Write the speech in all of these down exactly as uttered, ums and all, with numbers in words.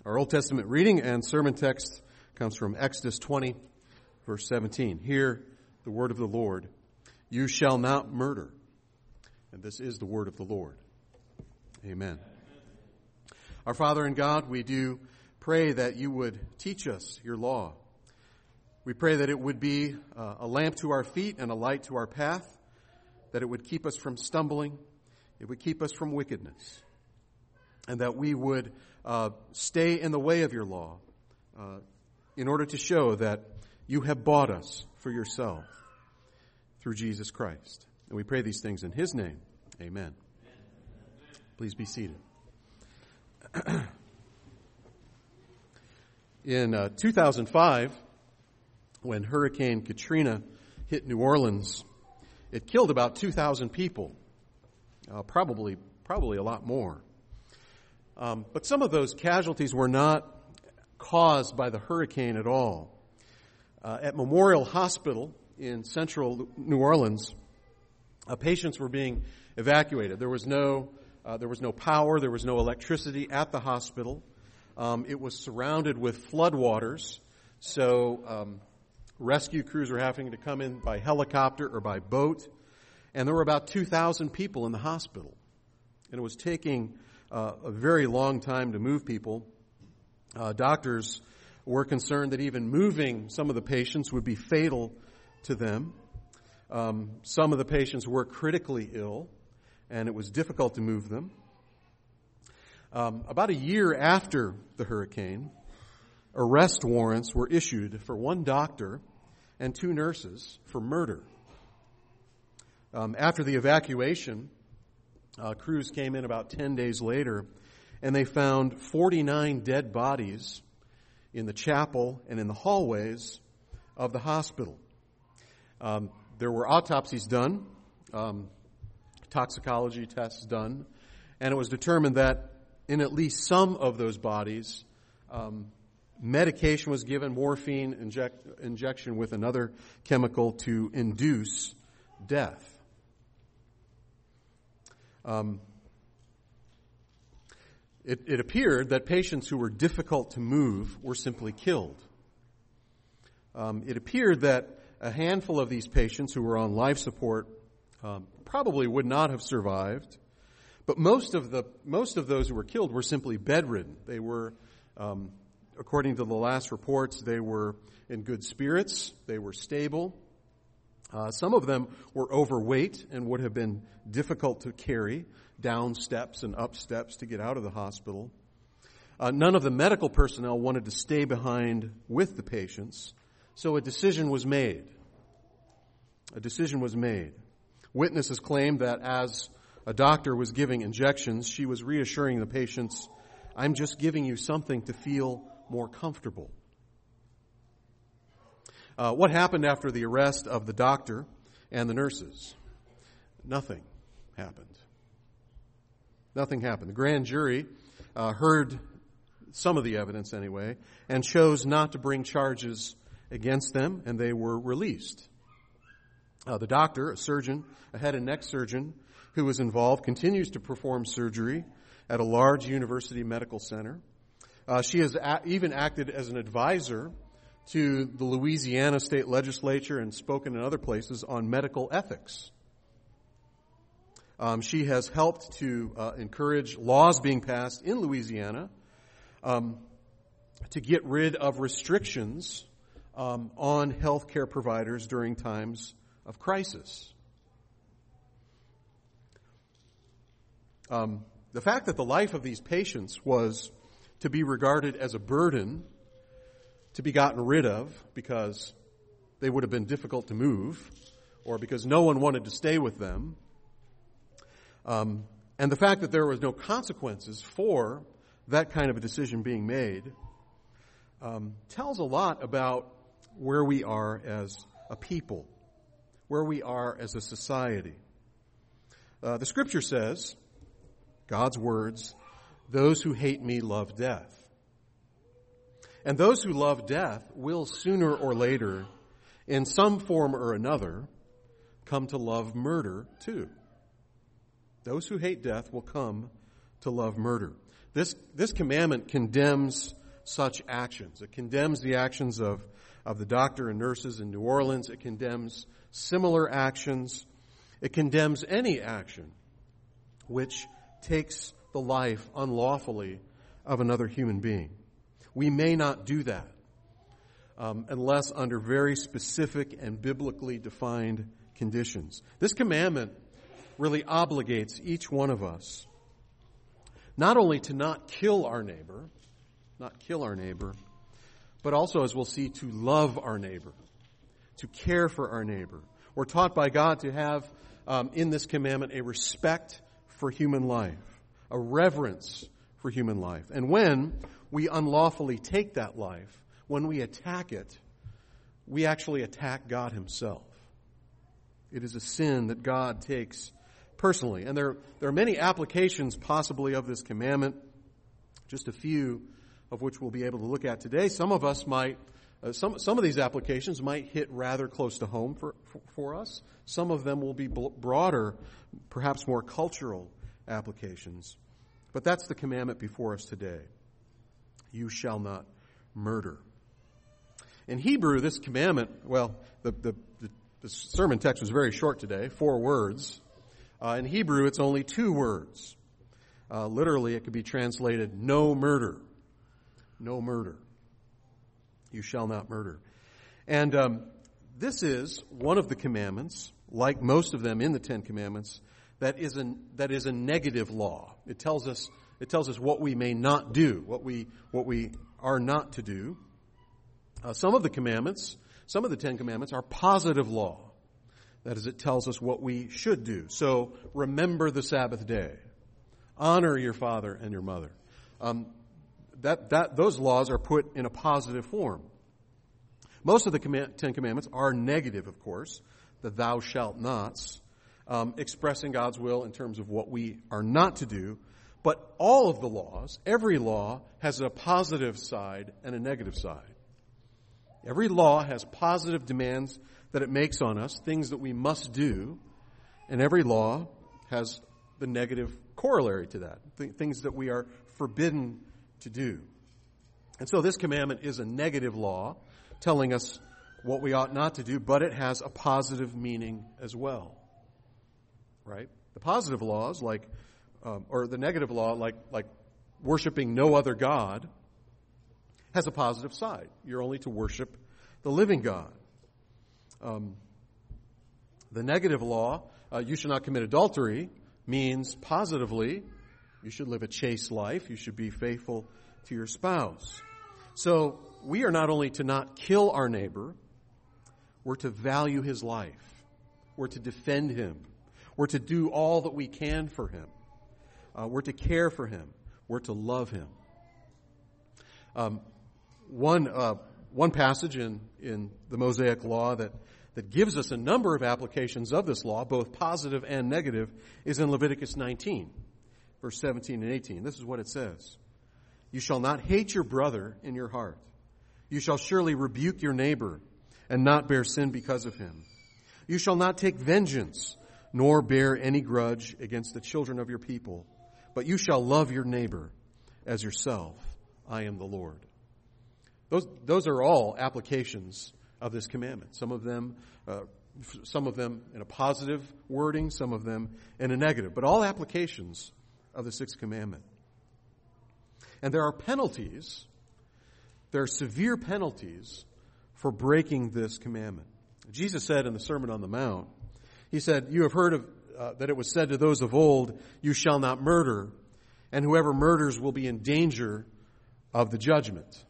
Our Old Testament reading and sermon text comes from Exodus twenty, verse seventeen. Hear the word of the Lord. You shall not murder. And this is the word of the Lord. Amen. Our Father in God, we do pray that you would teach us your law. We pray that it would be uh, a lamp to our feet and a light to our path, that it would keep us from stumbling, it would keep us from wickedness, and that we would uh, stay in the way of your law uh, in order to show that you have bought us for yourself through Jesus Christ. And we pray these things in his name. Amen. Please be seated. In uh, two thousand five, when Hurricane Katrina hit New Orleans, it killed about two thousand people, uh, probably probably a lot more. Um, but some of those casualties were not caused by the hurricane at all. Uh, at Memorial Hospital in central New Orleans, uh, patients were being evacuated. There was no uh, there was no power, there was no electricity at the hospital. Um, it was surrounded with floodwaters, so um, rescue crews were having to come in by helicopter or by boat, and there were about two thousand people in the hospital, and it was taking uh, a very long time to move people. Uh, doctors were concerned that even moving some of the patients would be fatal to them. Um, some of the patients were critically ill, and it was difficult to move them. Um, about a year after the hurricane, arrest warrants were issued for one doctor and two nurses for murder. Um, after the evacuation, uh, crews came in about ten days later, and they found forty-nine dead bodies in the chapel and in the hallways of the hospital. Um, there were autopsies done, um, toxicology tests done, and it was determined that in at least some of those bodies, um, medication was given, morphine inject, injection with another chemical to induce death. Um, it, it appeared that patients who were difficult to move were simply killed. Um, it appeared that a handful of these patients who were on life support um, probably would not have survived, but most of the most of those who were killed were simply bedridden. They were, um, according to the last reports, they were in good spirits. They were stable. Uh, some of them were overweight and would have been difficult to carry down steps and up steps to get out of the hospital. Uh, none of the medical personnel wanted to stay behind with the patients, so a decision was made. A decision was made. Witnesses claimed that as a doctor was giving injections, she was reassuring the patients, "I'm just giving you something to feel more comfortable." Uh, what happened after the arrest of the doctor and the nurses? Nothing happened. Nothing happened. The grand jury uh, heard some of the evidence anyway and chose not to bring charges against them, and they were released. Uh, the doctor, a surgeon, a head and neck surgeon who was involved, continues to perform surgery at a large university medical center. Uh, she has a- even acted as an advisor to the Louisiana state legislature and spoken in other places on medical ethics. Um, she has helped to uh, encourage laws being passed in Louisiana um, to get rid of restrictions um, on health care providers during times of crisis. Um, the fact that the life of these patients was to be regarded as a burden to be gotten rid of because they would have been difficult to move or because no one wanted to stay with them, um, and the fact that there was no consequences for that kind of a decision being made um, tells a lot about where we are as a people, where we are as a society. Uh, the Scripture says, God's words, "Those who hate me love death." And those who love death will sooner or later, in some form or another, come to love murder too. Those who hate death will come to love murder. This, this commandment condemns such actions. It condemns the actions of, of the doctor and nurses in New Orleans. It condemns similar actions. It condemns any action which takes the life unlawfully of another human being. We may not do that um, unless under very specific and biblically defined conditions. This commandment really obligates each one of us not only to not kill our neighbor, not kill our neighbor, but also, as we'll see, to love our neighbor, to care for our neighbor. We're taught by God to have um, in this commandment a respect for human life, a reverence for human life. And when we unlawfully take that life, when we attack it, we actually attack God himself. It is a sin that God takes personally. And there, there are many applications possibly of this commandment, just a few of which we'll be able to look at today. Some of us might, uh, some, some of these applications might hit rather close to home for, for, for us. Some of them will be broader, perhaps more cultural applications. But that's the commandment before us today. You shall not murder. In Hebrew, this commandment, well, the, the, the, the sermon text was very short today, four words. Uh, in Hebrew, it's only two words. Uh, literally, it could be translated, no murder. No murder. You shall not murder. And um, this is one of the commandments, like most of them in the Ten Commandments, that is a, that is a negative law. It tells us it tells us what we may not do, what we what we are not to do. Uh, some of the commandments, some of the Ten Commandments are positive law. That is, it tells us what we should do. So remember the Sabbath day. Honor your father and your mother. Um, that that those laws are put in a positive form. Most of the command, Ten Commandments are negative, of course, the thou shalt nots, um, expressing God's will in terms of what we are not to do. But all of the laws, every law, has a positive side and a negative side. Every law has positive demands that it makes on us, things that we must do, and every law has the negative corollary to that, th- things that we are forbidden to do. And so this commandment is a negative law, telling us what we ought not to do, but it has a positive meaning as well. Right? The positive laws, like, um, or the negative law, like, like worshiping no other God, has a positive side. You're only to worship the living God. Um, the negative law, uh, you should not commit adultery, means positively, you should live a chaste life. You should be faithful to your spouse. So we are not only to not kill our neighbor, we're to value his life. We're to defend him. We're to do all that we can for him. Uh, we're to care for him. We're to love him. Um, one uh, one passage in, in the Mosaic Law that, that gives us a number of applications of this law, both positive and negative, is in Leviticus nineteen, verse seventeen and eighteen. This is what it says. You shall not hate your brother in your heart. You shall surely rebuke your neighbor and not bear sin because of him. You shall not take vengeance, nor bear any grudge against the children of your people, but you shall love your neighbor as yourself. I am the Lord. Those, those are all applications of this commandment. Some of them, uh, some of them in a positive wording, some of them in a negative, but all applications of the sixth commandment. And there are penalties, there are severe penalties for breaking this commandment. Jesus said in the Sermon on the Mount, he said, you have heard of uh, that it was said to those of old, you shall not murder, and whoever murders will be in danger of the judgment.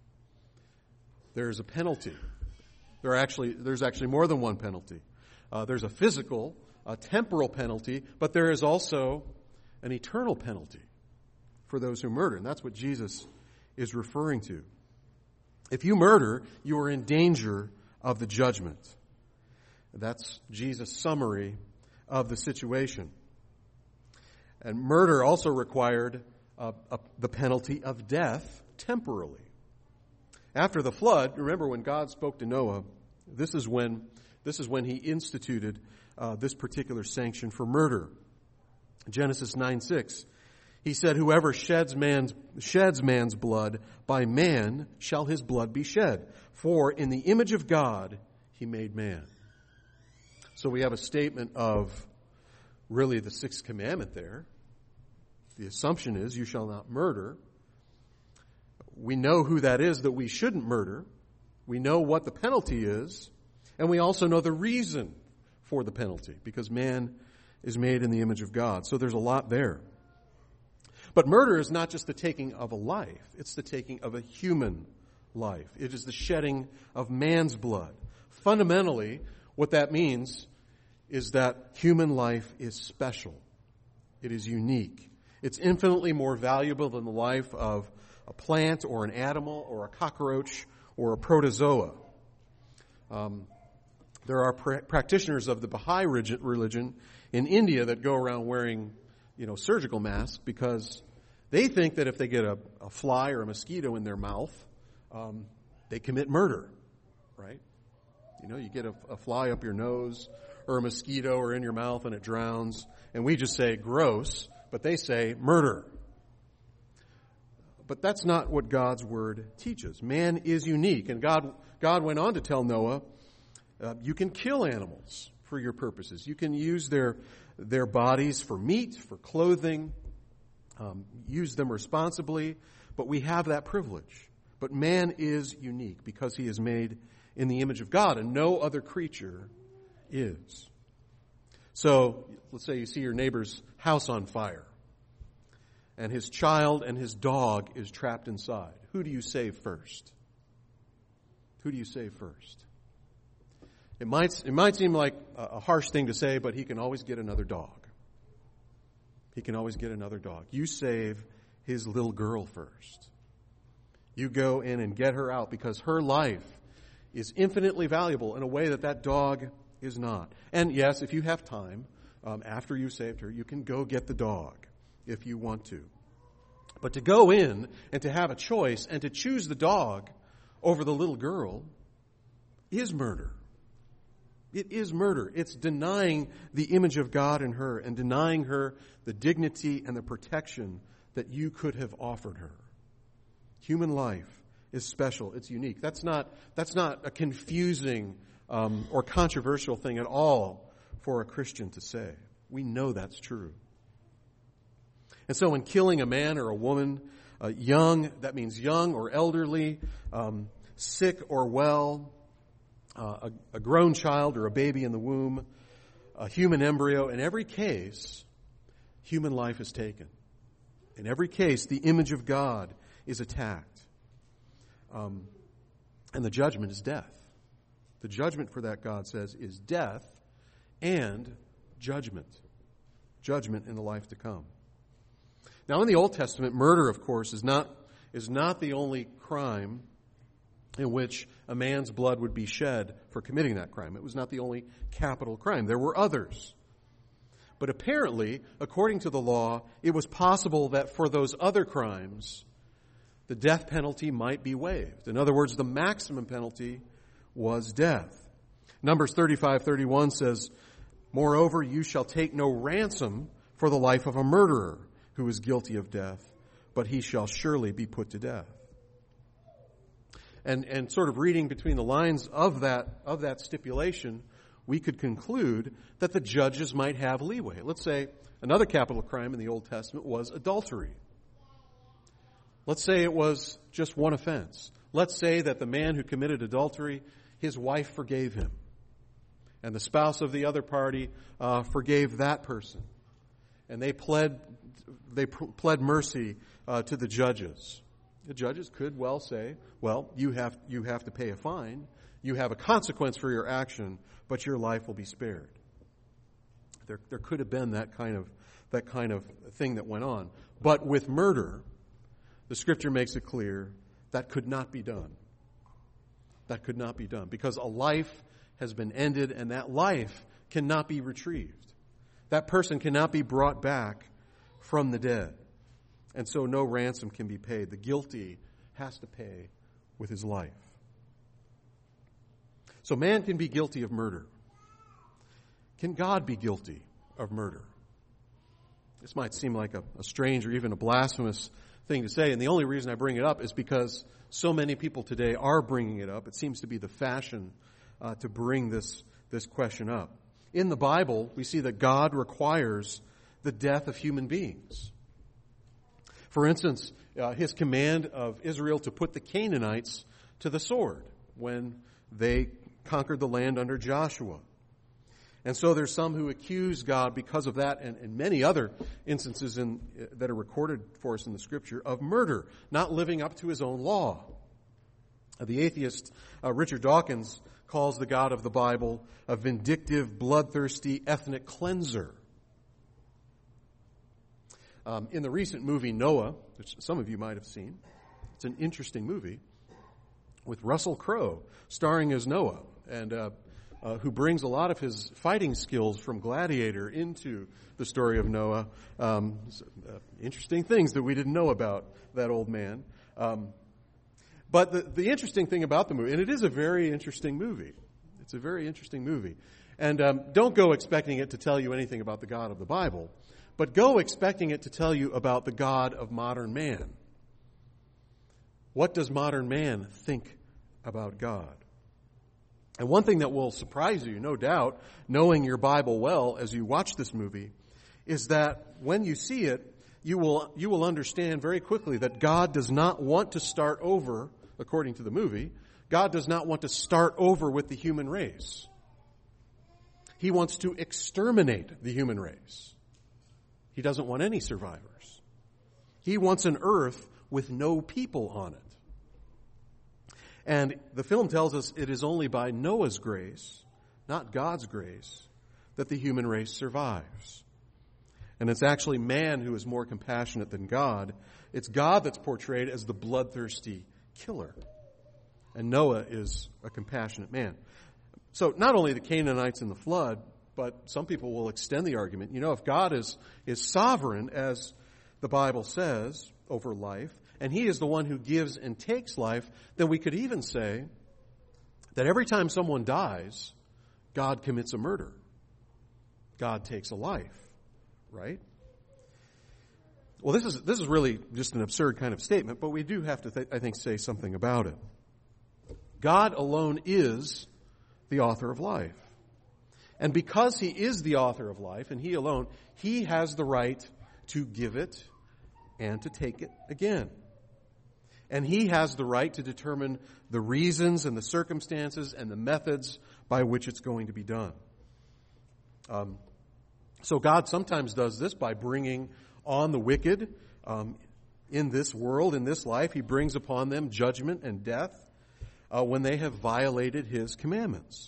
There's a penalty. There are actually, there's actually more than one penalty. Uh, there's a physical, a temporal penalty, but there is also an eternal penalty for those who murder. And that's what Jesus is referring to. If you murder, you are in danger of the judgment. That's Jesus' summary of the situation. And murder also required uh, uh, the penalty of death temporally. After the flood, remember when God spoke to Noah, this is when this is when he instituted uh, this particular sanction for murder. Genesis nine six, He said, whoever sheds man's, sheds man's blood, by man shall his blood be shed. For in the image of God he made man. So we have a statement of really the sixth commandment there. The assumption is, you shall not murder. We know who that is that we shouldn't murder. We know what the penalty is. And we also know the reason for the penalty, because man is made in the image of God. So there's a lot there. But murder is not just the taking of a life. It's the taking of a human life. It is the shedding of man's blood. Fundamentally, what that means is that human life is special. It is unique. It's infinitely more valuable than the life of a plant or an animal or a cockroach or a protozoa. Um, there are pra- practitioners of the Baha'i religion in India that go around wearing, you know, surgical masks because they think that if they get a, a fly or a mosquito in their mouth, um, they commit murder, right? You know, you get a, a fly up your nose or a mosquito or in your mouth and it drowns, and we just say gross, but they say murder. But that's not what God's word teaches. Man is unique, and God God went on to tell Noah, uh, you can kill animals for your purposes. You can use their their bodies for meat, for clothing, um, use them responsibly, but we have that privilege. But man is unique because he is made in the image of God, and no other creature is. So, let's say you see your neighbor's house on fire, and his child and his dog is trapped inside. Who do you save first? Who do you save first? It might, it might seem like a harsh thing to say, but he can always get another dog. He can always get another dog. You save his little girl first. You go in and get her out because her life is infinitely valuable in a way that that dog is not. And yes, if you have time, um, after you saved her, you can go get the dog if you want to. But to go in and to have a choice and to choose the dog over the little girl is murder. It is murder. It's denying the image of God in her and denying her the dignity and the protection that you could have offered her. Human life is special. It's unique. That's not, that's not a confusing um, or controversial thing at all for a Christian to say. We know that's true. And so when killing a man or a woman, uh, young, that means young or elderly, um, sick or well, uh, a, a grown child or a baby in the womb, a human embryo, in every case, human life is taken. In every case, the image of God is attacked. Um, and the judgment is death. The judgment for that, God says, is death and judgment. Judgment in the life to come. Now, in the Old Testament, murder, of course, is not, is not the only crime in which a man's blood would be shed for committing that crime. It was not the only capital crime. There were others. But apparently, according to the law, it was possible that for those other crimes, the death penalty might be waived. In other words, the maximum penalty was death. Numbers thirty-five thirty-one says, "Moreover, you shall take no ransom for the life of a murderer who is guilty of death, but he shall surely be put to death." And and sort of reading between the lines of that of that stipulation, we could conclude that the judges might have leeway. Let's say another capital crime in the Old Testament was adultery. Let's say it was just one offense. Let's say that the man who committed adultery, his wife forgave him, and the spouse of the other party uh, forgave that person, and they pled they pr- pled mercy uh, to the judges. The judges could well say, "Well, you have you have to pay a fine. You have a consequence for your action, but your life will be spared." There there could have been that kind of that kind of thing that went on, but with murder, the Scripture makes it clear that could not be done. That could not be done because a life has been ended and that life cannot be retrieved. That person cannot be brought back from the dead. And so no ransom can be paid. The guilty has to pay with his life. So man can be guilty of murder. Can God be guilty of murder? This might seem like a, a strange or even a blasphemous thing to say, and the only reason I bring it up is because so many people today are bringing it up. It seems to be the fashion uh, to bring this, this question up. In the Bible, we see that God requires the death of human beings. For instance, uh, his command of Israel to put the Canaanites to the sword when they conquered the land under Joshua. And so there's some who accuse God because of that, and, and many other instances in, uh, that are recorded for us in the Scripture, of murder, not living up to his own law. Uh, the atheist uh, Richard Dawkins calls the God of the Bible a vindictive, bloodthirsty, ethnic cleanser. Um, in the recent movie Noah, which some of you might have seen, it's an interesting movie with Russell Crowe starring as Noah, and uh, uh, who brings a lot of his fighting skills from Gladiator into the story of Noah. Um, uh, interesting things that we didn't know about that old man. Um, but the, the interesting thing about the movie, and it is a very interesting movie. It's a very interesting movie. And um, don't go expecting it to tell you anything about the God of the Bible, but go expecting it to tell you about the God of modern man. What does modern man think about God? And one thing that will surprise you, no doubt, knowing your Bible well as you watch this movie, is that when you see it, you will you will understand very quickly that God does not want to start over, according to the movie, God does not want to start over with the human race. He wants to exterminate the human race. He doesn't want any survivors. He wants an earth with no people on it. And the film tells us it is only by Noah's grace, not God's grace, that the human race survives. And it's actually man who is more compassionate than God. It's God that's portrayed as the bloodthirsty killer. And Noah is a compassionate man. So not only the Canaanites in the flood, but some people will extend the argument. You know, if God is, is sovereign, as the Bible says, over life, and he is the one who gives and takes life, then we could even say that every time someone dies, God commits a murder. God takes a life, right? Well, this is this is really just an absurd kind of statement, but we do have to, th- I think, say something about it. God alone is the author of life. And because he is the author of life, and he alone, he has the right to give it and to take it again. And he has the right to determine the reasons and the circumstances and the methods by which it's going to be done. Um, so God sometimes does this by bringing on the wicked um, in this world, in this life. He brings upon them judgment and death uh, when they have violated his commandments.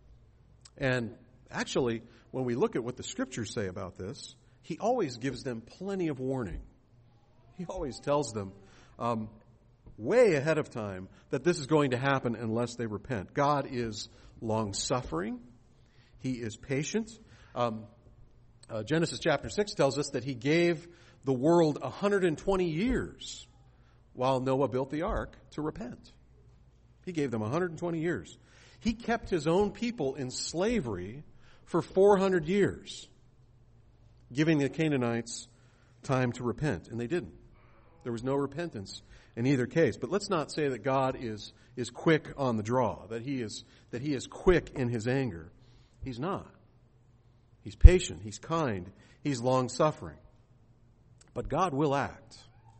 And actually, when we look at what the Scriptures say about this, he always gives them plenty of warning. He always tells them um, way ahead of time that this is going to happen unless they repent. God is long-suffering. He is patient. Um, uh, Genesis chapter six tells us that he gave the world one hundred twenty years while Noah built the ark to repent. He gave them one hundred twenty years. He kept his own people in slavery for four hundred years, giving the Canaanites time to repent, and they didn't. There was no repentance in either case. But let's not say that God is is quick on the draw, that he is that he is quick in his anger. He's not. He's patient, he's kind, he's long-suffering. But God will act.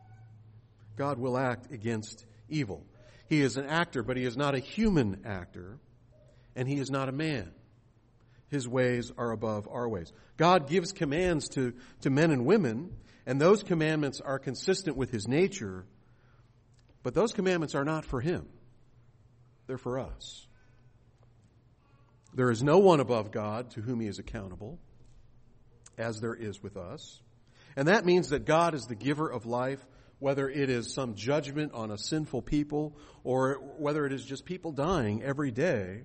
God will act against evil. He is an actor, but he is not a human actor, and he is not a man. His ways are above our ways. God gives commands to, to men and women, and those commandments are consistent with his nature, but those commandments are not for him. They're for us. There is no one above God to whom he is accountable, as there is with us. And that means that God is the giver of life, whether it is some judgment on a sinful people or whether it is just people dying every day.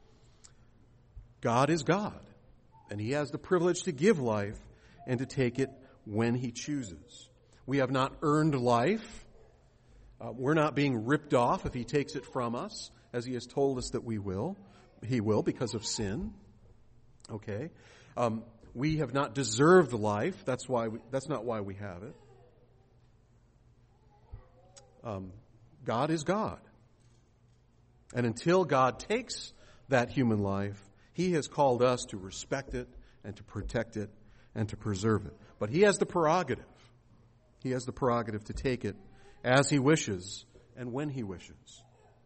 God is God, and he has the privilege to give life and to take it when he chooses. We have not earned life. Uh, we're not being ripped off if he takes it from us, as he has told us that we will. He will because of sin. Okay? Um, We have not deserved life. That's why. We, that's not why we have it. Um, God is God. And until God takes that human life, He has called us to respect it and to protect it and to preserve it. But He has the prerogative. He has the prerogative to take it as He wishes and when He wishes.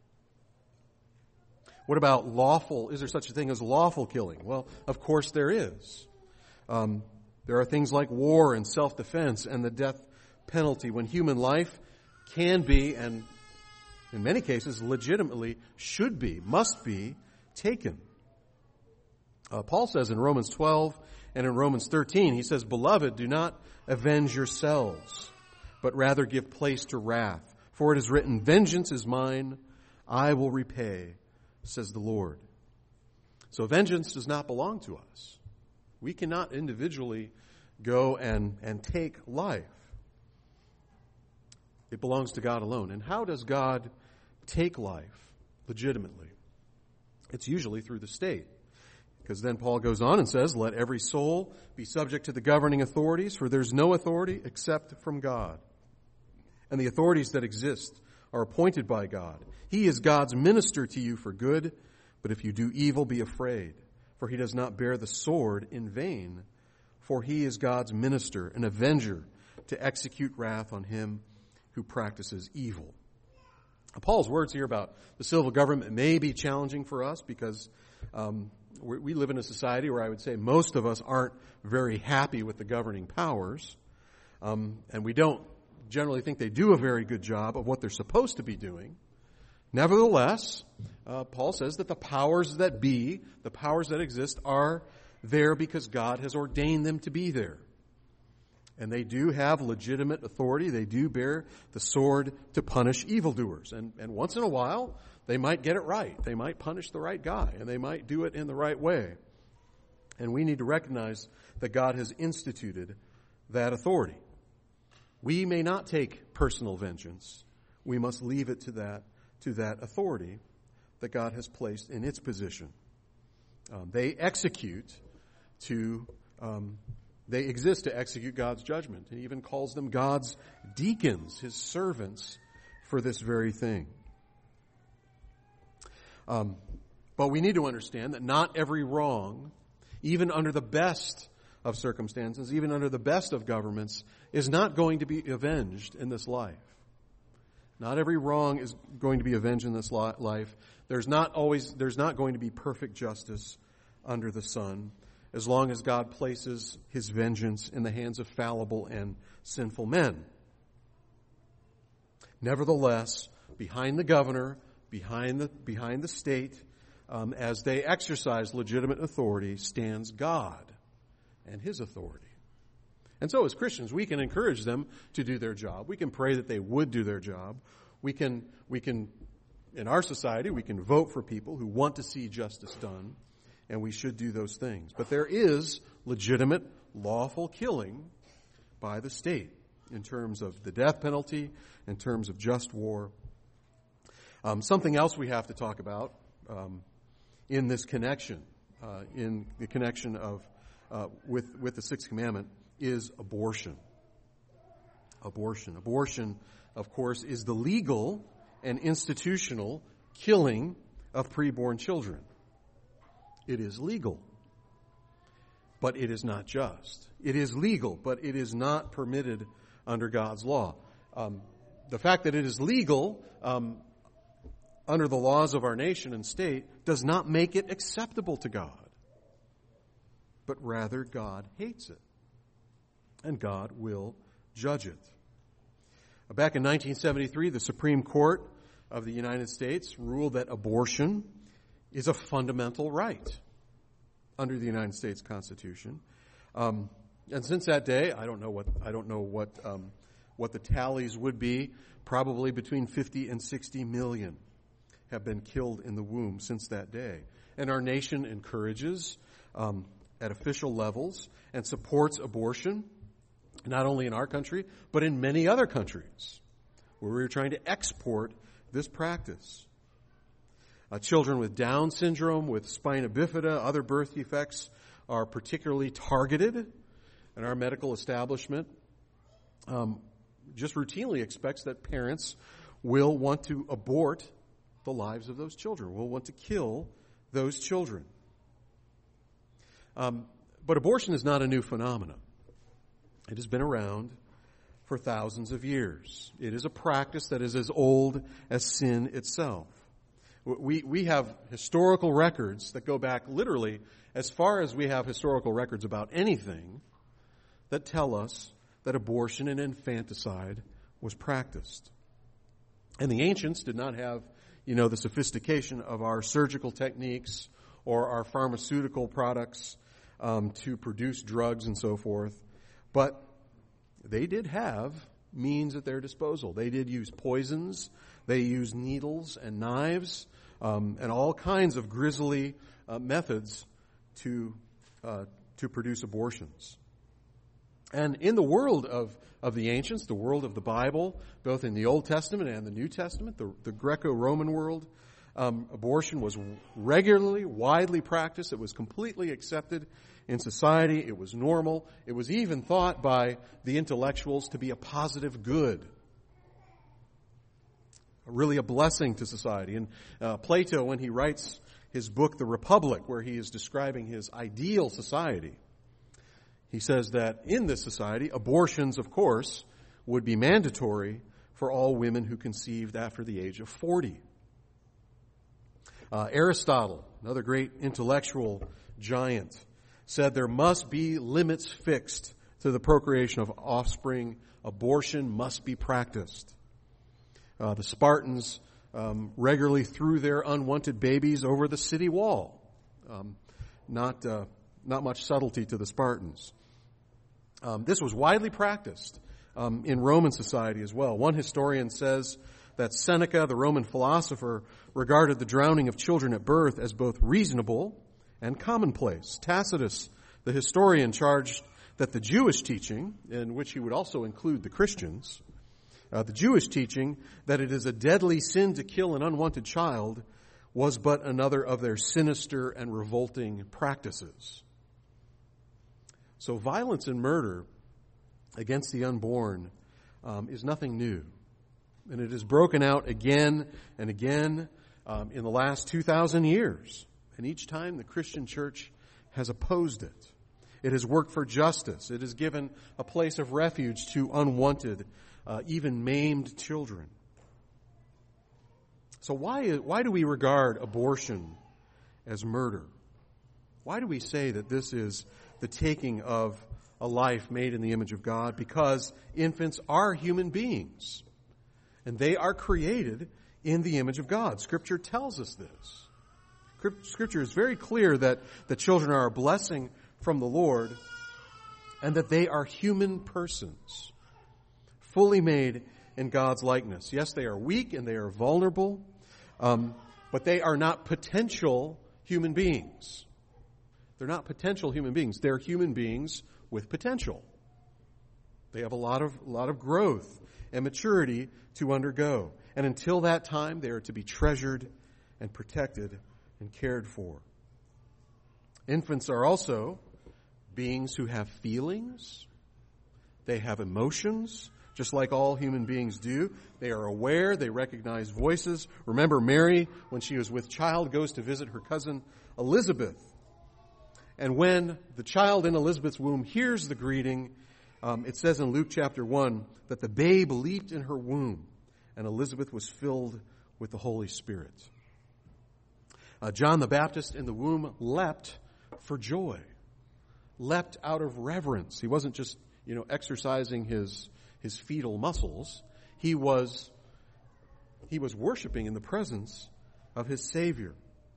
What about lawful? Is there such a thing as lawful killing? Well, of course there is. Um, there are things like war and self-defense and the death penalty when human life can be, and in many cases legitimately should be, must be taken. Uh, Paul says in Romans twelve and in Romans thirteen, he says, "Beloved, do not avenge yourselves, but rather give place to wrath. For it is written, 'Vengeance is mine, I will repay,' says the Lord." So vengeance does not belong to us. We cannot individually go and, and take life. It belongs to God alone. And how does God take life legitimately? It's usually through the state. Because then Paul goes on and says, "Let every soul be subject to the governing authorities, for there's no authority except from God. And the authorities that exist are appointed by God. He is God's minister to you for good, but if you do evil, be afraid, for He does not bear the sword in vain, for He is God's minister, an avenger, to execute wrath on him who practices evil." Paul's words here about the civil government may be challenging for us because um, we live in a society where I would say most of us aren't very happy with the governing powers, um, and we don't generally think they do a very good job of what they're supposed to be doing. Nevertheless, uh, Paul says that the powers that be, the powers that exist, are there because God has ordained them to be there. And they do have legitimate authority. They do bear the sword to punish evildoers. And, and once in a while, they might get it right. They might punish the right guy, and they might do it in the right way. And we need to recognize that God has instituted that authority. We may not take personal vengeance. We must leave it to that, to that authority that God has placed in its position. Um, they execute to... Um, They exist to execute God's judgment. He even calls them God's deacons, His servants, for this very thing. Um, but we need to understand that not every wrong, even under the best of circumstances, even under the best of governments, is not going to be avenged in this life. Not every wrong is going to be avenged in this life. There's not always, there's not going to be perfect justice under the sun, as long as God places His vengeance in the hands of fallible and sinful men. Nevertheless, behind the governor, behind the, behind the state, um, as they exercise legitimate authority, stands God and His authority. And so as Christians, we can encourage them to do their job. We can pray that they would do their job. We can, we can, in our society, we can vote for people who want to see justice done. And we should do those things. But there is legitimate, lawful killing by the state in terms of the death penalty, in terms of just war. Um, something else we have to talk about um, in this connection, uh, in the connection of uh, with with the Sixth Commandment, is abortion. Abortion. Abortion, of course, is the legal and institutional killing of preborn children. It is legal, but it is not just. It is legal, but it is not permitted under God's law. Um, the fact that it is legal um, under the laws of our nation and state does not make it acceptable to God, but rather God hates it, and God will judge it. Back in nineteen seventy-three, the Supreme Court of the United States ruled that abortion is a fundamental right under the United States Constitution. Um, and since that day, I don't know what I don't know what um, what the tallies would be. Probably between fifty and sixty million have been killed in the womb since that day. And our nation encourages um, at official levels and supports abortion, not only in our country, but in many other countries where we're trying to export this practice. Uh, children with Down syndrome, with spina bifida, other birth defects are particularly targeted, and our medical establishment um, just routinely expects that parents will want to abort the lives of those children, will want to kill those children. Um, but abortion is not a new phenomenon. It has been around for thousands of years. It is a practice that is as old as sin itself. We, we have historical records that go back literally as far as we have historical records about anything that tell us that abortion and infanticide was practiced. And the ancients did not have, you know, the sophistication of our surgical techniques or our pharmaceutical products um, to produce drugs and so forth. But they did have means at their disposal. They did use poisons. They used needles and knives um, and all kinds of grisly uh, methods to uh, to produce abortions. And in the world of, of the ancients, the world of the Bible, both in the Old Testament and the New Testament, the, the Greco-Roman world, um, abortion was regularly, widely practiced. It was completely accepted in society. It was normal. It was even thought by the intellectuals to be a positive good, really a blessing to society. And uh, Plato, when he writes his book, The Republic, where he is describing his ideal society, he says that in this society, abortions, of course, would be mandatory for all women who conceived after the age of forty. Uh, Aristotle, another great intellectual giant, said there must be limits fixed to the procreation of offspring. Abortion must be practiced. Uh, the Spartans um, regularly threw their unwanted babies over the city wall. Um, not, uh, not much subtlety to the Spartans. Um, this was widely practiced um, in Roman society as well. One historian says that Seneca, the Roman philosopher, regarded the drowning of children at birth as both reasonable and commonplace. Tacitus, the historian, charged that the Jewish teaching, in which he would also include the Christians, uh, the Jewish teaching that it is a deadly sin to kill an unwanted child was but another of their sinister and revolting practices. So violence and murder against the unborn um, is nothing new. And it has broken out again and again um, in the last two thousand years. And each time the Christian church has opposed it. It has worked for justice. It has given a place of refuge to unwanted, uh, even maimed children. So why, why do we regard abortion as murder? Why do we say that this is the taking of a life made in the image of God? Because infants are human beings, and they are created in the image of God. Scripture tells us this. Scripture is very clear that the children are a blessing from the Lord, and that they are human persons, fully made in God's likeness. Yes, they are weak and they are vulnerable, um, but they are not potential human beings. They're not potential human beings. They're human beings with potential. They have a lot of, a lot of growth and maturity to undergo. And until that time, they are to be treasured and protected and cared for. Infants are also beings who have feelings. They have emotions, just like all human beings do. They are aware. They recognize voices. Remember, Mary, when she was with child, goes to visit her cousin Elizabeth. And when the child in Elizabeth's womb hears the greeting, um, it says in Luke chapter one that the babe leaped in her womb, and Elizabeth was filled with the Holy Spirit. Uh, John the Baptist in the womb leapt for joy, leapt out of reverence. He wasn't just, you know, exercising his his fetal muscles. He was he was worshiping in the presence of his Savior.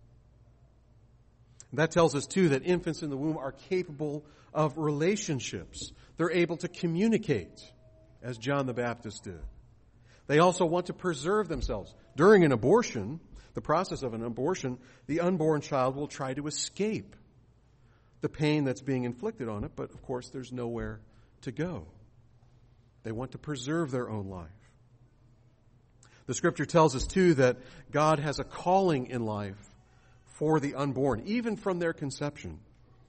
And that tells us, too, that infants in the womb are capable of relationships. They're able to communicate, as John the Baptist did. They also want to preserve themselves. During an abortion, the process of an abortion, the unborn child will try to escape the pain that's being inflicted on it, but of course there's nowhere to go. They want to preserve their own life. The Scripture tells us, too, that God has a calling in life for the unborn, even from their conception.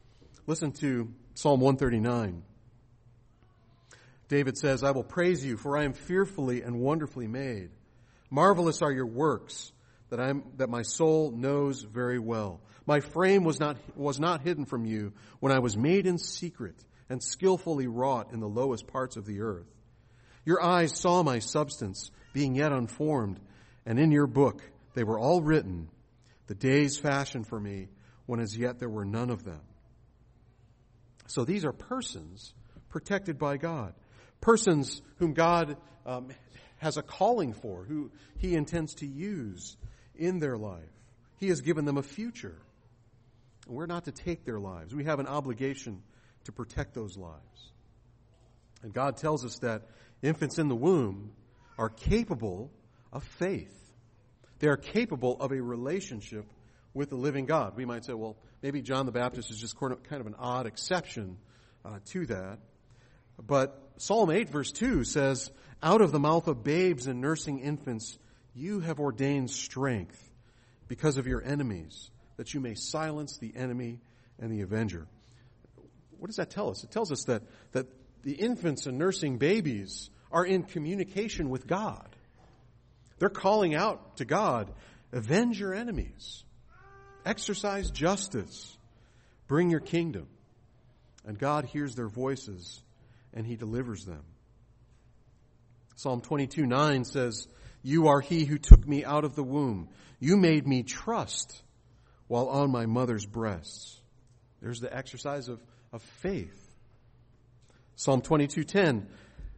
Listen to Psalm one thirty-nine. David says, I will praise you, for I am fearfully and wonderfully made. Marvelous are your works, that I am, that my soul knows very well. My frame was not, was not hidden from you when I was made in secret and skillfully wrought in the lowest parts of the earth. Your eyes saw my substance, being yet unformed, and in your book they were all written, the days fashioned for me, when as yet there were none of them. So these are persons protected by God. Persons whom God um, has a calling for, who He intends to use in their life. He has given them a future. And we're not to take their lives. We have an obligation to protect those lives. And God tells us that infants in the womb are capable of faith. They are capable of a relationship with the living God. We might say, well, maybe John the Baptist is just kind of an odd exception uh, to that. But Psalm eight verse two says, out of the mouth of babes and nursing infants, you have ordained strength because of your enemies, that you may silence the enemy and the avenger. What does that tell us? It tells us that, that the infants and nursing babies are in communication with God. They're calling out to God, avenge your enemies, exercise justice, bring your kingdom. And God hears their voices and He delivers them. Psalm twenty-two nine says, you are He who took me out of the womb. You made me trust while on my mother's breasts. There's the exercise of, of faith. Psalm twenty-two ten,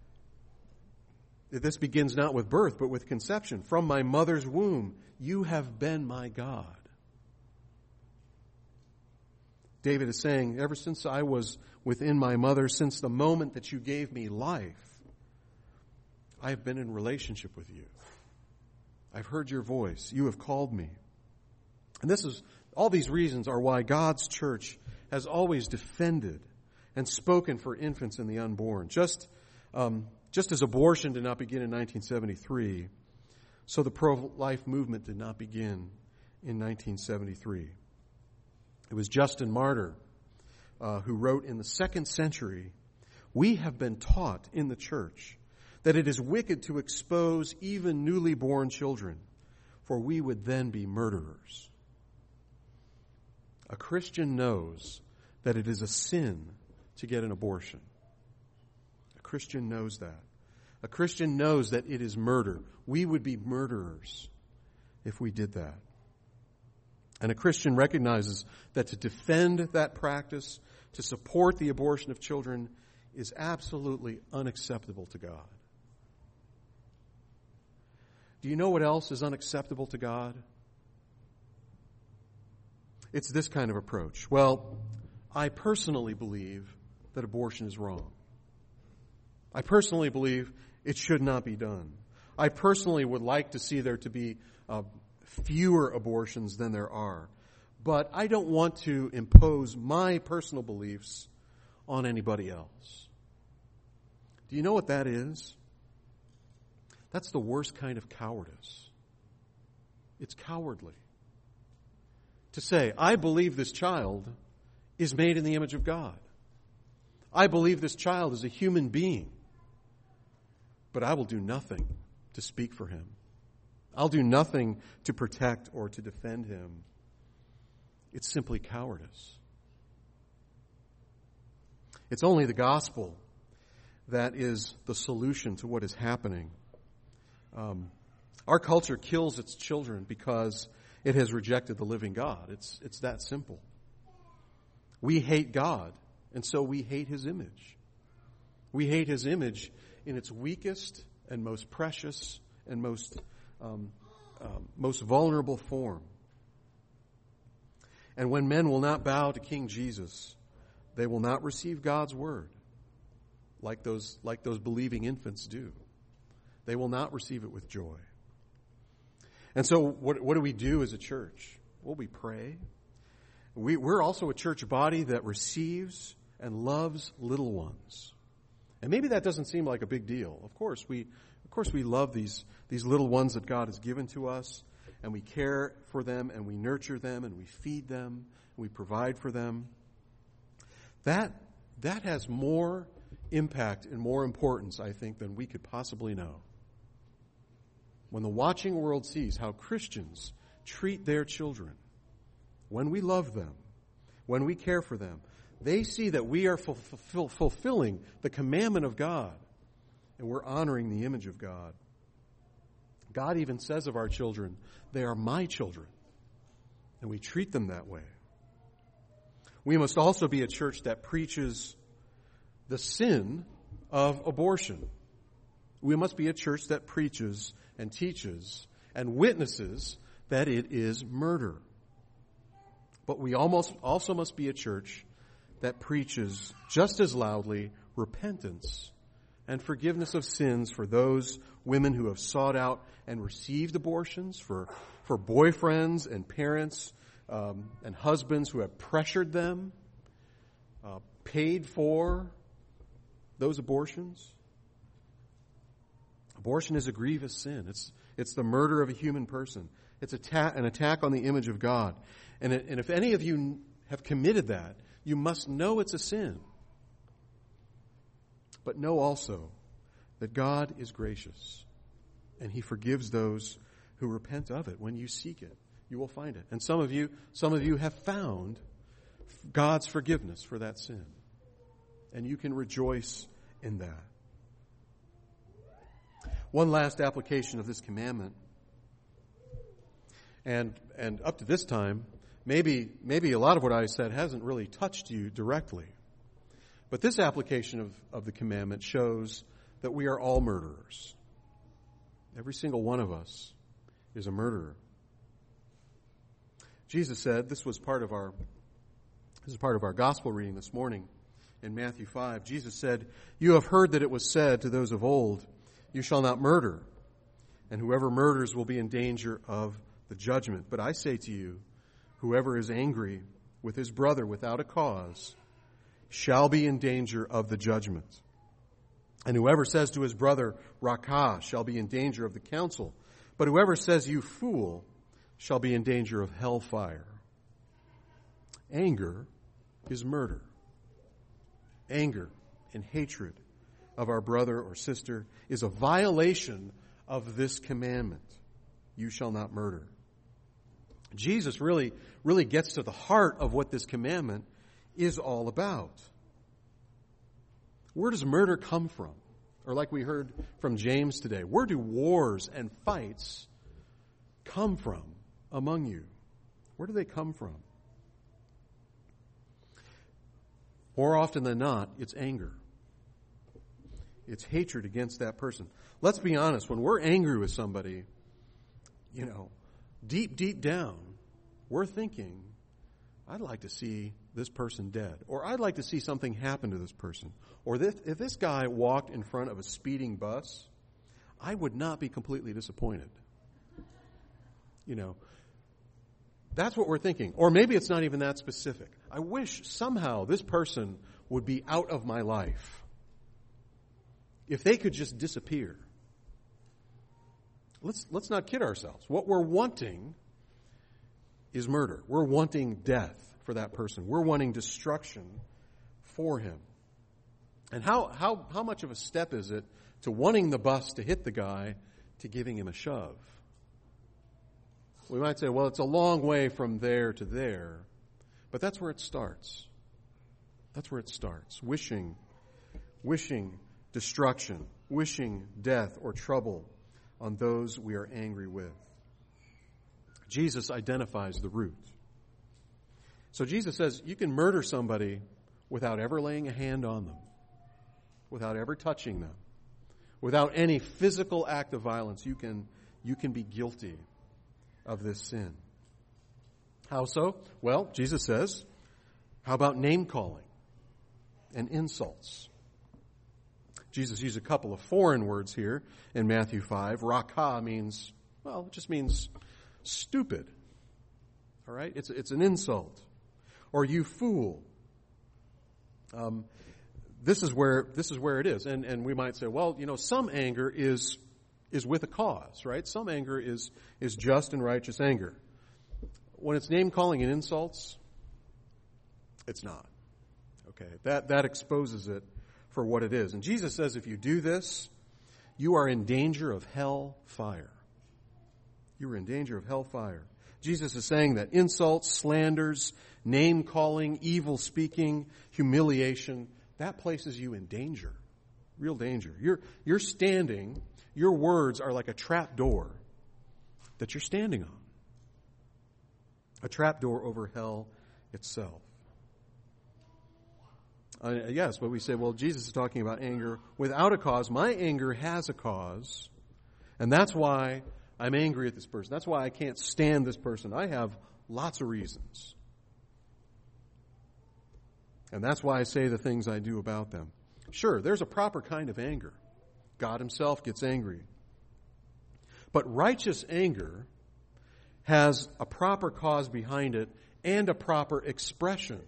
this begins not with birth, but with conception. From my mother's womb, you have been my God. David is saying, ever since I was within my mother, since the moment that you gave me life, I have been in relationship with you. I've heard your voice. You have called me. And this is, all these reasons are why God's church has always defended and spoken for infants and the unborn. Just, um, just as abortion did not begin in nineteen seventy-three, so the pro-life movement did not begin in nineteen seventy-three. It was Justin Martyr uh, who wrote in the second century, we have been taught in the church that it is wicked to expose even newly born children, for we would then be murderers. A Christian knows that it is a sin to get an abortion. A Christian knows that. A Christian knows that it is murder. We would be murderers if we did that. And a Christian recognizes that to defend that practice, to support the abortion of children, is absolutely unacceptable to God. Do you know what else is unacceptable to God? It's this kind of approach. Well, I personally believe that abortion is wrong. I personally believe it should not be done. I personally would like to see there to be uh, fewer abortions than there are. But I don't want to impose my personal beliefs on anybody else. Do you know what that is? That's the worst kind of cowardice. It's cowardly. To say, I believe this child is made in the image of God. I believe this child is a human being. But I will do nothing to speak for him. I'll do nothing to protect or to defend him. It's simply cowardice. It's only the gospel that is the solution to what is happening. Um, our culture kills its children because it has rejected the living God. It's, it's that simple. We hate God, and so we hate His image. We hate His image in its weakest and most precious and most um, um, most vulnerable form. And when men will not bow to King Jesus, they will not receive God's word like those like those believing infants do. They will not receive it with joy. And so what, what do we do as a church? Well, we pray. We, we're also a church body that receives and loves little ones. And maybe that doesn't seem like a big deal. Of course, we of course we love these, these little ones that God has given to us, and we care for them, and we nurture them, and we feed them, and we provide for them. that, that has more impact and more importance, I think, than we could possibly know. When the watching world sees how Christians treat their children, when we love them, when we care for them, they see that we are fulfill, fulfilling the commandment of God, and we're honoring the image of God. God even says of our children, they are my children, and we treat them that way. We must also be a church that preaches the sin of abortion. We must be a church that preaches and teaches and witnesses that it is murder. But we almost also must be a church that preaches just as loudly repentance and forgiveness of sins for those women who have sought out and received abortions, for, for boyfriends and parents um, and husbands who have pressured them, uh, paid for those abortions. Abortion is a grievous sin. It's, it's the murder of a human person. It's a ta- an attack on the image of God. And, it, and if any of you have committed that, you must know it's a sin. But know also that God is gracious, and He forgives those who repent of it. When you seek it, you will find it. And some of you, some of you have found God's forgiveness for that sin. And you can rejoice in that. One last application of this commandment. And and up to this time, maybe maybe a lot of what I said hasn't really touched you directly. But this application of, of the commandment shows that we are all murderers. Every single one of us is a murderer. Jesus said, this was part of our this is part of our gospel reading this morning in Matthew five. Jesus said, "You have heard that it was said to those of old, 'You shall not murder,' and whoever murders will be in danger of the judgment. But I say to you, whoever is angry with his brother without a cause shall be in danger of the judgment. And whoever says to his brother, 'Rakah,' shall be in danger of the council. But whoever says, 'You fool,' shall be in danger of hellfire." Anger is murder. Anger and hatred of our brother or sister is a violation of this commandment. You shall not murder. Jesus really, really gets to the heart of what this commandment is all about. Where does murder come from? Or like we heard from James today, where do wars and fights come from among you? Where do they come from? More often than not, it's anger. It's hatred against that person. Let's be honest, when we're angry with somebody, you know, deep, deep down, we're thinking, I'd like to see this person dead. Or I'd like to see something happen to this person. Or this, if this guy walked in front of a speeding bus, I would not be completely disappointed. You know, that's what we're thinking. Or maybe it's not even that specific. I wish somehow this person would be out of my life. If they could just disappear. Let's, let's not kid ourselves. What we're wanting is murder. We're wanting death for that person. We're wanting destruction for him. And how, how, how much of a step is it to wanting the bus to hit the guy to giving him a shove? We might say, well, it's a long way from there to there. But that's where it starts. That's where it starts. Wishing, wishing destruction, wishing death or trouble on those we are angry with. Jesus identifies the root. So Jesus says you can murder somebody without ever laying a hand on them, without ever touching them, without any physical act of violence. You can, you can be guilty of this sin. How so? Well, Jesus says, how about name-calling and insults? Jesus used a couple of foreign words here in Matthew five. Rakah means, well, it just means stupid. All right? It's, it's an insult. Or you fool. Um, this is where this is where it is. And and we might say, well, you know, some anger is is with a cause, right? Some anger is is just and righteous anger. When it's name calling and insults, it's not. Okay, that, that exposes it for what it is. And Jesus says if you do this, you are in danger of hell fire. You are in danger of hell fire. Jesus is saying that insults, slanders, name-calling, evil speaking, humiliation, that places you in danger, real danger. You're, you're standing, your words are like a trap door that you're standing on. A trap door over hell itself. Uh, yes, but we say, well, Jesus is talking about anger without a cause. My anger has a cause, and that's why I'm angry at this person. That's why I can't stand this person. I have lots of reasons. And that's why I say the things I do about them. Sure, there's a proper kind of anger. God himself gets angry. But righteous anger has a proper cause behind it and a proper expression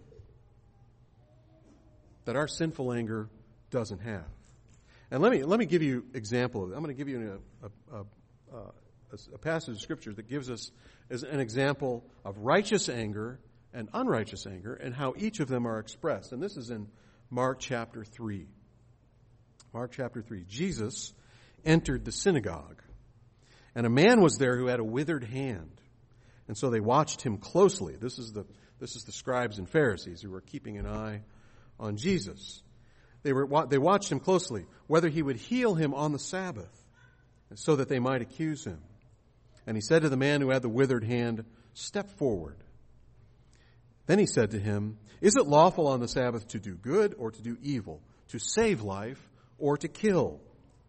that our sinful anger doesn't have. And let me let me give you an example of it. I'm going to give you a, a, a, a passage of Scripture that gives us as an example of righteous anger and unrighteous anger and how each of them are expressed. And this is in Mark chapter three. Mark chapter three. Jesus entered the synagogue, and a man was there who had a withered hand. And so they watched him closely. This is the this is the scribes and Pharisees who were keeping an eye on Jesus. They were they watched him closely, whether he would heal him on the Sabbath, so that they might accuse him. And he said to the man who had the withered hand, "Step forward." Then he said to him, "Is it lawful on the Sabbath to do good or to do evil, to save life or to kill?"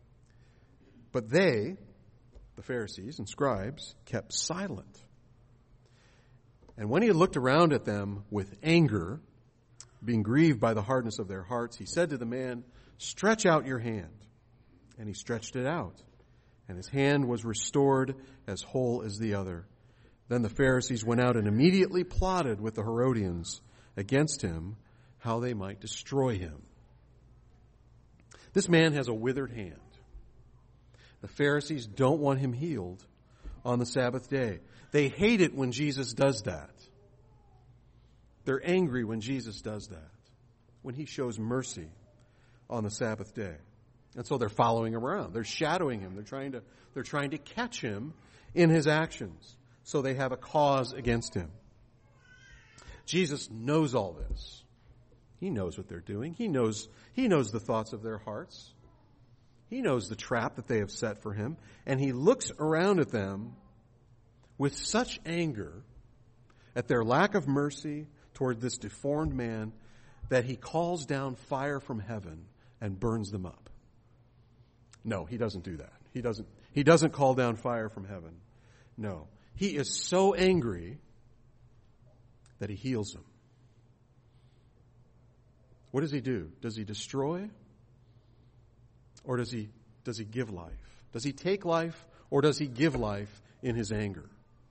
But they, the Pharisees and scribes, kept silent. And when he had looked around at them with anger, being grieved by the hardness of their hearts, he said to the man, "Stretch out your hand." And he stretched it out, and his hand was restored as whole as the other. Then the Pharisees went out and immediately plotted with the Herodians against him, how they might destroy him. This man has a withered hand. The Pharisees don't want him healed on the Sabbath day. They hate it when Jesus does that. They're angry when Jesus does that, when he shows mercy on the Sabbath day. And so they're following him around. They're shadowing him. They're trying to, they're trying to catch him in his actions. So they have a cause against him. Jesus knows all this. He knows what they're doing. He knows, he knows the thoughts of their hearts. He knows the trap that they have set for him. And he looks around at them with such anger at their lack of mercy toward this deformed man that he calls down fire from heaven and burns them up. No, he doesn't do that. He doesn't, he doesn't call down fire from heaven. No. He is so angry that he heals them. What does he do? Does he destroy? Or does he, does he give life? Does he take life or does he give life in his anger?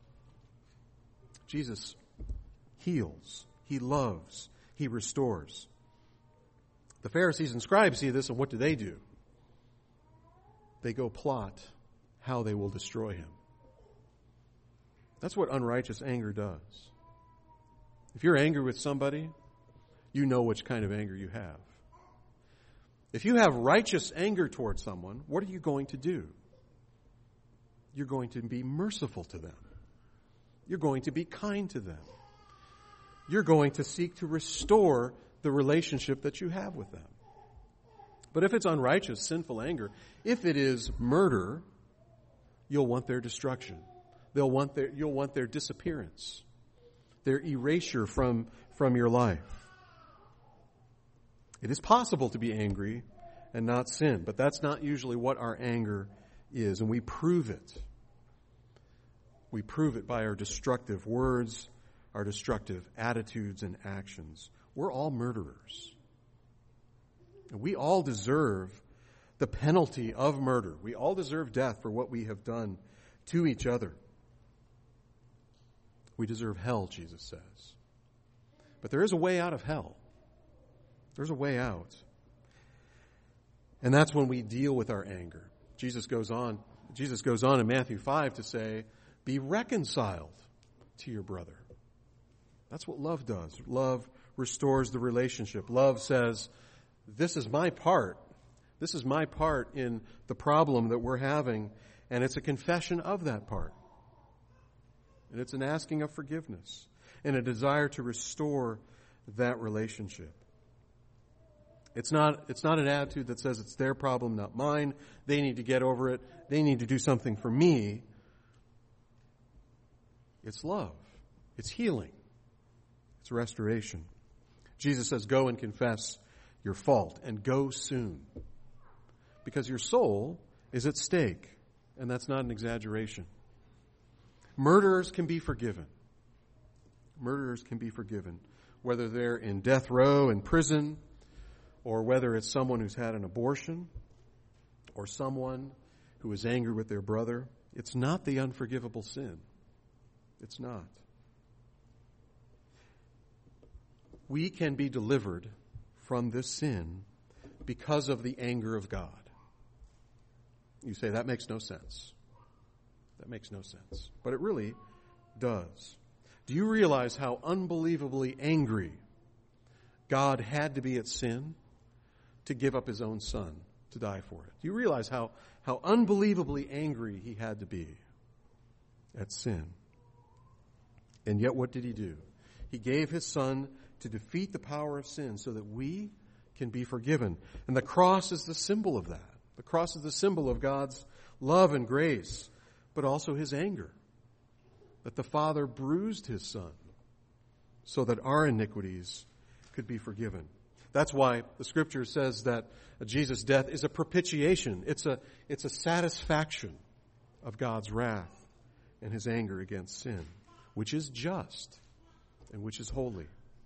Jesus heals. He loves. He restores. The Pharisees and scribes see this, and what do they do? They go plot how they will destroy him. That's what unrighteous anger does. If you're angry with somebody, you know which kind of anger you have. If you have righteous anger towards someone, what are you going to do? You're going to be merciful to them. You're going to be kind to them. You're going to seek to restore the relationship that you have with them. But if it's unrighteous, sinful anger, if it is murder, you'll want their destruction. They'll want their, you'll want their disappearance, their erasure from, from your life. It is possible to be angry and not sin, but that's not usually what our anger is, and we prove it. We prove it by our destructive words, our destructive attitudes and actions. We're all murderers. And we all deserve the penalty of murder. We all deserve death for what we have done to each other. We deserve hell, Jesus says. But there is a way out of hell. There's a way out. And that's when we deal with our anger. Jesus goes on, Jesus goes on in Matthew five to say, be reconciled to your brother. That's what love does. Love restores the relationship. Love says, this is my part. This is my part in the problem that we're having, and it's a confession of that part. And it's an asking of forgiveness and a desire to restore that relationship. It's not, it's not an attitude that says it's their problem, not mine. They need to get over it. They need to do something for me. It's love. It's healing. It's restoration. Jesus says, go and confess your fault, and go soon. Because your soul is at stake, and that's not an exaggeration. Murderers can be forgiven. Murderers can be forgiven, whether they're in death row in prison, or whether it's someone who's had an abortion, or someone who is angry with their brother. It's not the unforgivable sin. It's not. We can be delivered from this sin because of the anger of God. You say, that makes no sense. That makes no sense. But it really does. Do you realize how unbelievably angry God had to be at sin to give up his own son to die for it? Do you realize how, how unbelievably angry he had to be at sin? And yet what did he do? He gave his son to defeat the power of sin so that we can be forgiven. And the cross is the symbol of that. The cross is the symbol of God's love and grace, but also his anger. That the Father bruised his Son so that our iniquities could be forgiven. That's why the Scripture says that Jesus' death is a propitiation. It's a, it's a satisfaction of God's wrath and his anger against sin, which is just and which is holy.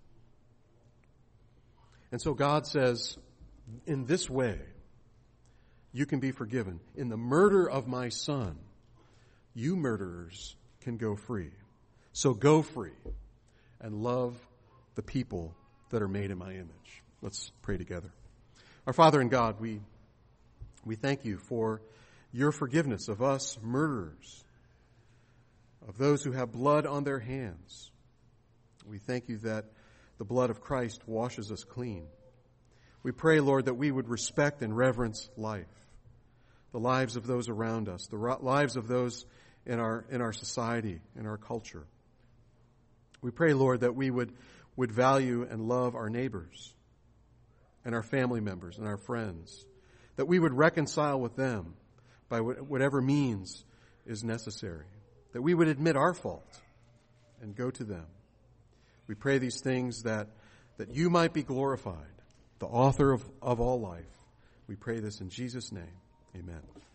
And so God says, in this way, you can be forgiven. In the murder of my son, you murderers can go free. So go free and love the people that are made in my image. Let's pray together. Our Father in God, we, we thank you for your forgiveness of us murderers, of those who have blood on their hands. We thank you that the blood of Christ washes us clean. We pray, Lord, that we would respect and reverence life, the lives of those around us, the lives of those in our in our society, in our culture. We pray, Lord, that we would, would value and love our neighbors and our family members and our friends, that we would reconcile with them by whatever means is necessary, that we would admit our fault and go to them. We pray these things that, that you might be glorified, the author of, of all life. We pray this in Jesus' name. Amen.